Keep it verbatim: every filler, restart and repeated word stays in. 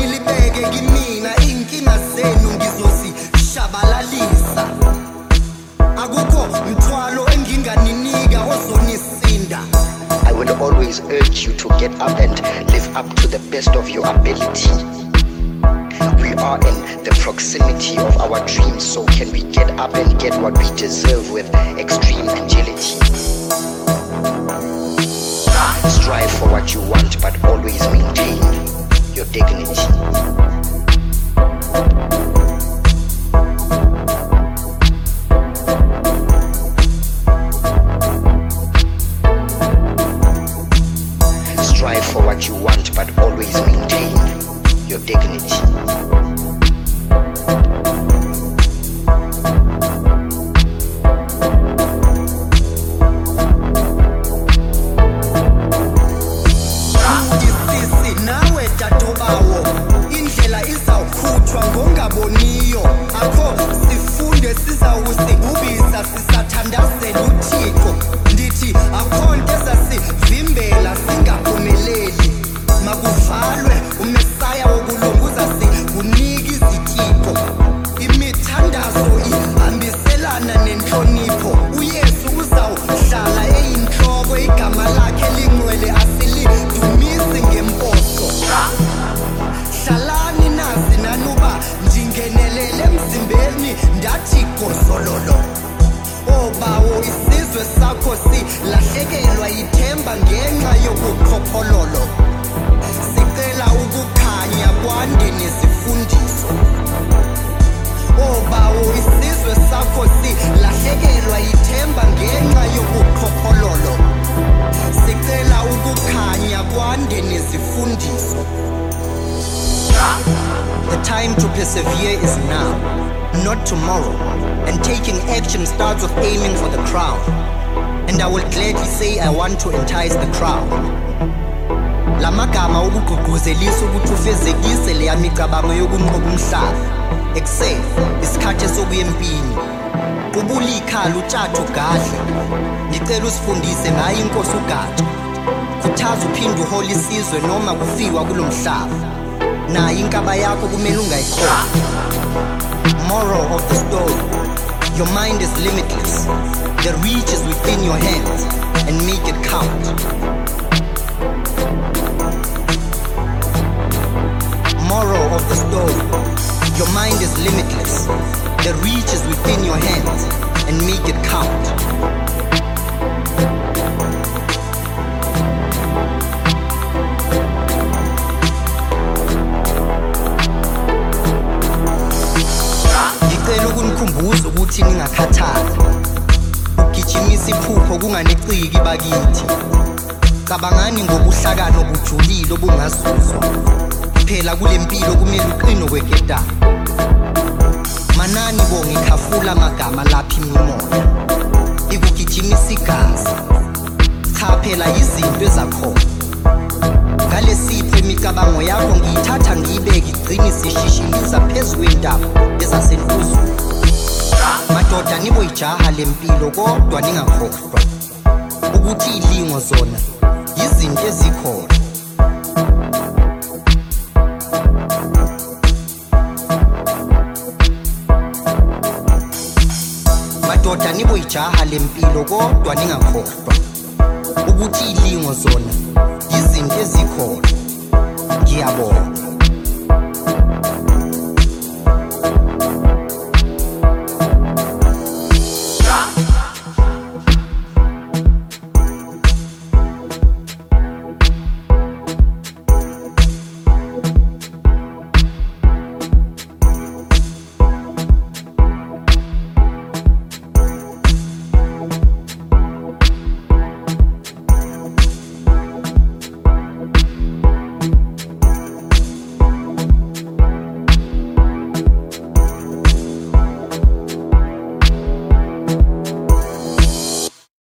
nilibeke kimina inkinga zenu ngizozishabalalisa. Akukho mthwalo enginganinika ozonisinda. I will always urge you to get up and live up to the best of your ability. We are in the proximity of our dreams, so can we get up and get what we deserve with extreme agility? Strive for what you want, but always maintain your dignity. Strive for what you want, but always maintain your dignity. Ngongaboniyo akho sifunde sizawusibubisa sisathandazela uThixo. Ndithi akho nto ezasivimbela singaphumeleli. Makuvalwe umesaya wokulunguza sikunika izithixo. Imithandazo ihambiselana nenhlonipho. uYesu uzawuhlala eyinhloko, igama lakhe lingcwele asilidumisi ngemposo. Hlalani nazi nanuba ndingenelele emzimbeni ndathi gozololo. Obawo isizwe sakho silahlekelwa ithemba ngenxa yobuqhophololo. Sicela ukukhanya kwande nezifundiso. Obawo isizwe sakho silahlekelwa ithemba ngenxa yobuqhophololo. Sicela ukukhanya kwande nezifundiso. The time to persevere is now, not tomorrow, and taking action starts with aiming for the crown. And I will gladly say I want to entice the crowd. La magama ukugqugquzelisa ukuthi ufezekise le yamicabango yokunqoba umhlaba. Excel isikhathi sokuya empini. Qubula ikhala utshatha ugadle. Ngicela usifundise ngayo inkosi uGatsha. Khuthaza uphinde uhole isizwe noma kufiwa kulomhlaba. Na inkaba yakho kumele ungayikhohlwa. Moral of the story: your mind is limitless. The reach is within your hands, and make it count. Moral of the story: your mind is limitless. The reach is within your hands, and make it count. Ukukhumbuza ukuthi ningakhathali. Ugijimisa iphupho kunganeciki bakithi. Cabangani ngobuhlakano obujulile obungazuzwa. Phela kulempilo kumele uqine okweketana. Manani bo ngikhafula amagama lapha imimoya. Ikugijimisa igazi. Cha phela izinto ezakhona. Ngalesipho imicabango yakho ngiyithatha ngiyibeke igcine sishishiliza phezu kwentaba ezasenhluzweni. Madoda niboyijaha lempilo kodwa ningakhohlwa ukuthi ilingo zona izinto ezikhona. Madoda niboyijaha lempilo kodwa ningakhohlwa ukuthi ilingo zona izinto ezikhona. Ngiyabonga.